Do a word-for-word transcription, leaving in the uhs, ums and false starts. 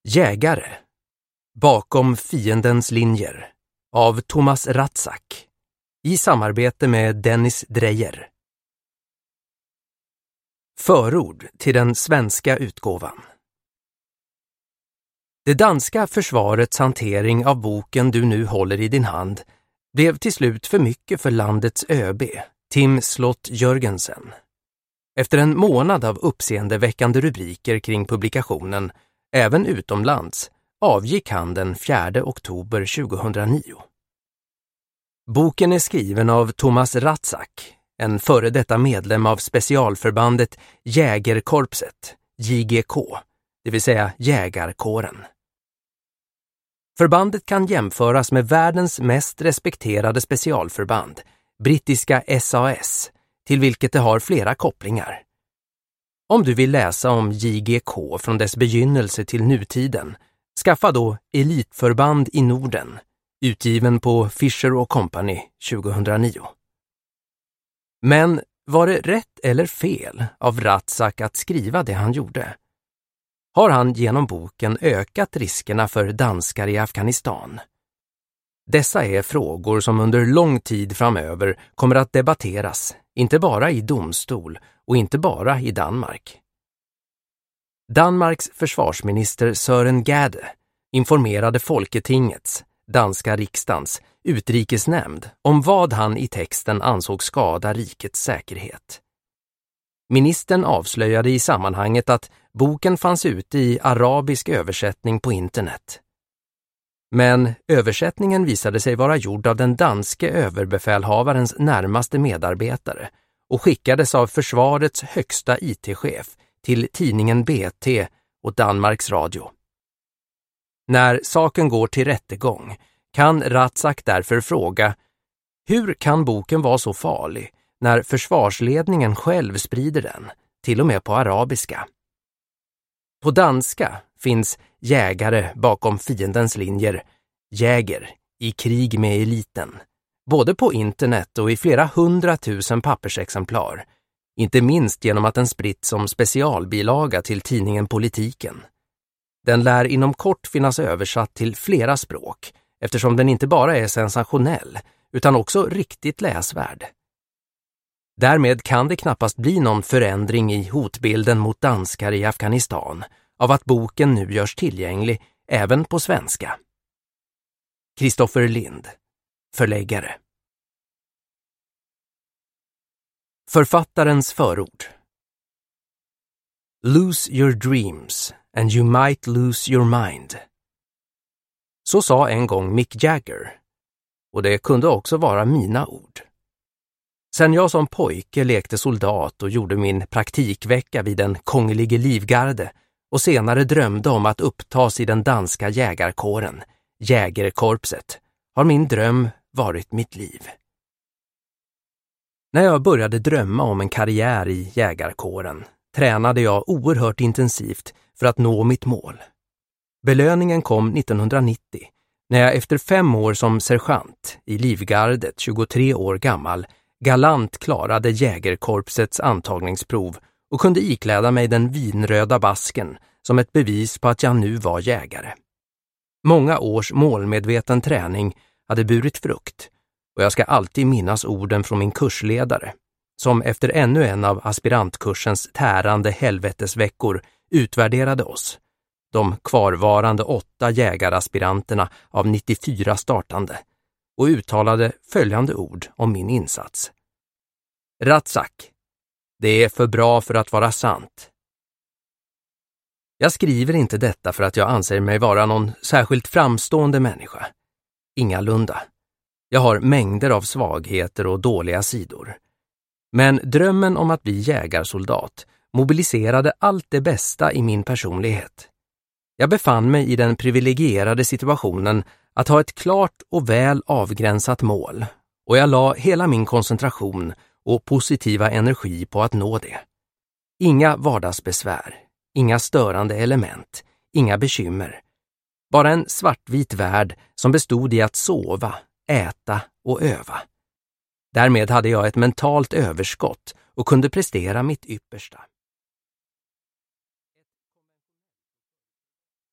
Jägare. Bakom fiendens linjer av Thomas Ratzak i samarbete med Dennis Dreyer. Förord till den svenska utgåvan. Det danska försvarets hantering av boken du nu håller i din hand blev till slut för mycket för landets ÖB, Tim Slott Jørgensen. Efter en månad av uppseendeväckande rubriker kring publikationen, även utomlands, avgick han den fjärde oktober tjugohundranio. Boken är skriven av Thomas Ratzak, en före detta medlem av specialförbandet Jägerkorpset, J G K, det vill säga jägarkåren. Förbandet kan jämföras med världens mest respekterade specialförband, brittiska S A S, till vilket det har flera kopplingar. Om du vill läsa om J G K från dess begynnelse till nutiden, skaffa då Elitförband i Norden, utgiven på Fisher och Company tjugohundranio. Men var det rätt eller fel av Ratzak att skriva det han gjorde? Har han genom boken ökat riskerna för danskar i Afghanistan? Dessa är frågor som under lång tid framöver kommer att debatteras, inte bara i domstol och inte bara i Danmark. Danmarks försvarsminister Søren Gade informerade Folketingets, danska riksdagens, utrikesnämnd om vad han i texten ansåg skada rikets säkerhet. Ministern avslöjade i sammanhanget att boken fanns ute i arabisk översättning på internet. Men översättningen visade sig vara gjord av den danske överbefälhavarens närmaste medarbetare och skickades av försvarets högsta I T-chef till tidningen B T och Danmarks Radio. När saken går till rättegång kan Ratzak därför fråga: hur kan boken vara så farlig när försvarsledningen själv sprider den, till och med på arabiska? På danska finns jägare bakom fiendens linjer, jäger i krig med eliten, både på internet och i flera hundratusen pappersexemplar, inte minst genom att den spritts som specialbilaga till tidningen Politiken. Den lär inom kort finnas översatt till flera språk, eftersom den inte bara är sensationell utan också riktigt läsvärd. Därmed kan det knappast bli någon förändring i hotbilden mot danskar i Afghanistan av att boken nu görs tillgänglig även på svenska. Kristoffer Lind, förläggare. Författarens förord. Lose your dreams and you might lose your mind. Så sa en gång Mick Jagger, och det kunde också vara mina ord. Sen jag som pojke lekte soldat och gjorde min praktikvecka vid den kongelige livgarde och senare drömde om att upptas i den danska jägarkåren, Jägerkorpset, har min dröm varit mitt liv. När jag började drömma om en karriär i jägarkåren tränade jag oerhört intensivt för att nå mitt mål. Belöningen kom nittonhundranittio när jag efter fem år som sergeant i livgardet, tjugotre år gammal, galant klarade Jägerkorpsets antagningsprov och kunde ikläda mig den vinröda basken som ett bevis på att jag nu var jägare. Många års målmedveten träning hade burit frukt och jag ska alltid minnas orden från min kursledare, som efter ännu en av aspirantkursens tärande helvetesveckor utvärderade oss, de kvarvarande åtta jägaraspiranterna av nittiofyra startande, och uttalade följande ord om min insats. Ratzak, det är för bra för att vara sant. Jag skriver inte detta för att jag anser mig vara någon särskilt framstående människa. Ingalunda. Jag har mängder av svagheter och dåliga sidor. Men drömmen om att bli jägarsoldat mobiliserade allt det bästa i min personlighet. Jag befann mig i den privilegierade situationen att ha ett klart och väl avgränsat mål, och jag la hela min koncentration och positiva energi på att nå det. Inga vardagsbesvär, inga störande element, inga bekymmer. Bara en svartvit värld som bestod i att sova, äta och öva. Därmed hade jag ett mentalt överskott och kunde prestera mitt yppersta.